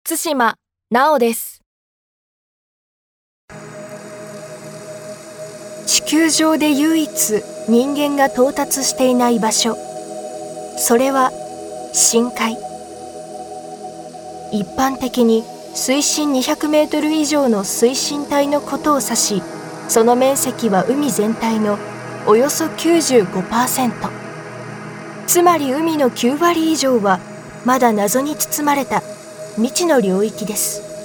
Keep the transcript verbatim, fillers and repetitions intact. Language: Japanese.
津島直です。地球上で唯一人間が到達していない場所、それは深海。一般的に水深にひゃくメートル以上の水深帯のことを指し、その面積は海全体のおよそ きゅうじゅうごパーセント。つまり海のきゅうわり以上はまだ謎に包まれた未知の領域です。